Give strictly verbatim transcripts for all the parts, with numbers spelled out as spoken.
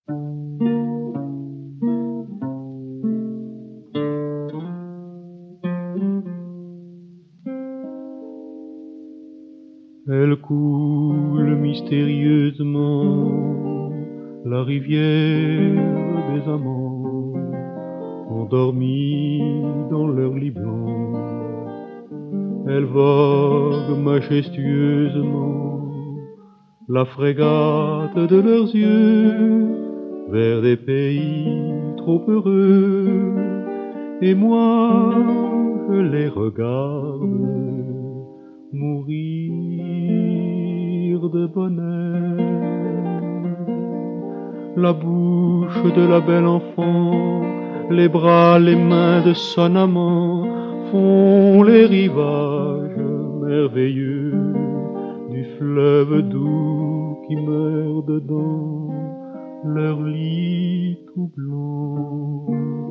Elle coule mystérieusement, la rivière des amants, endormis dans leur lit blanc. Elle vogue majestueusement, la frégate de leurs yeux, vers des pays trop heureux. Et moi, je les regarde mourir de bonheur. La bouche de la belle enfant, les bras, les mains de son amant font les rivages merveilleux du fleuve doux qui meurt dedans leur lit tout blanc.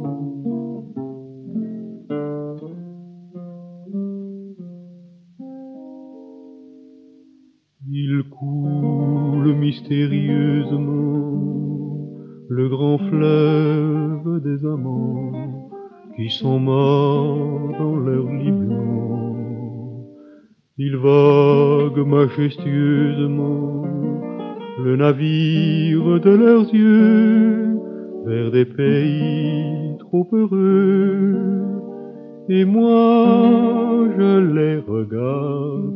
Il coule mystérieusement le grand fleuve des amants qui sont morts dans leur lit blanc. Il vogue majestueusement le navire de leurs yeux vers des pays trop heureux. Et moi, je les regarde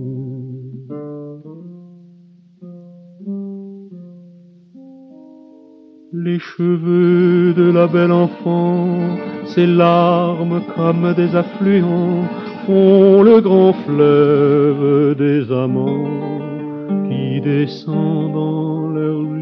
les cheveux de la belle enfant, ses larmes comme des affluents font le grand fleuve des amants qui descend dans leur